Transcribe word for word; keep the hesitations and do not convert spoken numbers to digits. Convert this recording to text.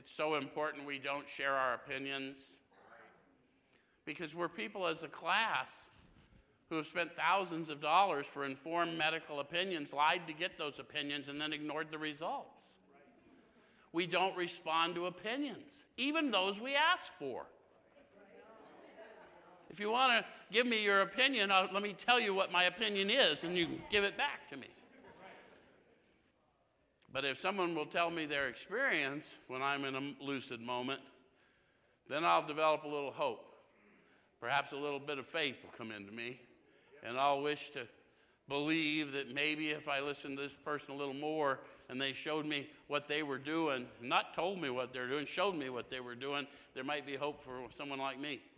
It's so important we don't share our opinions, because we're people as a class who have spent thousands of dollars for informed medical opinions, lied to get those opinions, and then ignored the results. We don't respond to opinions, even those we ask for. If you want to give me your opinion, I'll, let me tell you what my opinion is, and you can give it back to me. But if someone will tell me their experience when I'm in a lucid moment, then I'll develop a little hope. Perhaps a little bit of faith will come into me, and I'll wish to believe that maybe if I listened to this person a little more and they showed me what they were doing, not told me what they're doing, showed me what they were doing, there might be hope for someone like me.